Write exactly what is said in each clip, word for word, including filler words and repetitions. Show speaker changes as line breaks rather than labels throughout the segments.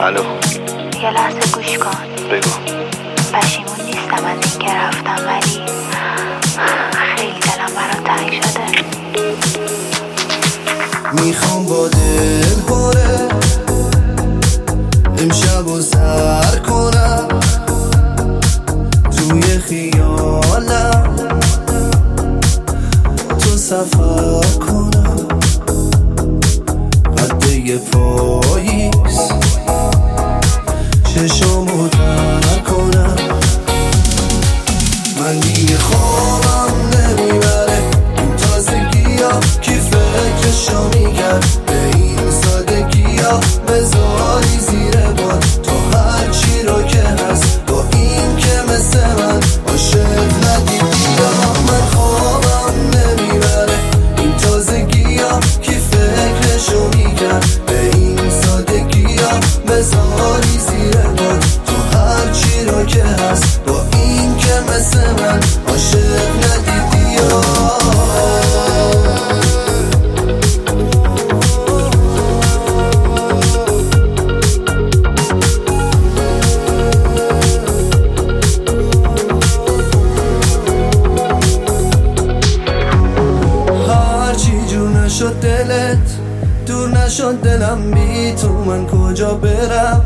الو،
یه لحظه گوش کن.
بگو.
پشیمون نیستم از این که رفتم، ولی خیلی دلم برات تنگ شده.
میخوام با دل پره امشب و سر کنم توی خیالم، تو سفر کنم قده پاییز، چشامو در کنم. من دیگه خوابم نمیبره این تازگی ها، کی فکرشو میکرد به این سادگی ها، بذاری زیر باد تو هرچی رو که هست، با این که مثل من عاشق ندیدی ها. من خوابم نمیبره این تازگی ها، کی فکرشو میکرد به این سادگی ها، بذاری زیر باد تو هرچی رو که هست، با این که مثل من عاشق ندیدی ها. نشد دلت دور، نشد دلم بی تو، من کجا برم؟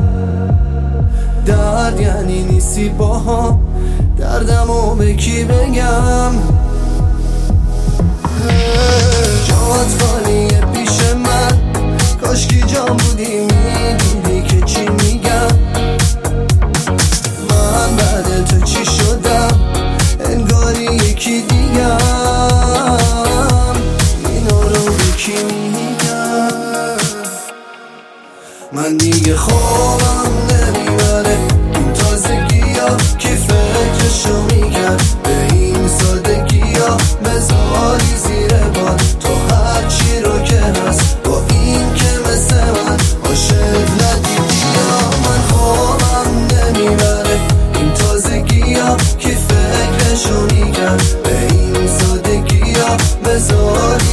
درد یعنی نیستی با هم، دردمو به کی بگم؟ جات خالیه پیش من، کاشکی جام بودی میدیدی که چی میگم. من بعد تو چی شدم؟ انگاری یکی دیگم. من دیگه خوابم نمیبره این تازگی ها، کی فکرشو میکرد به این سادگی ها، بذاری زیر باد تو هرچی رو که هست، با این که مثل من عاشق ندیدی ها. من خوابم نمیبره این تازگی ها، کی فکرشو میکرد به این سادگی ها، بذاری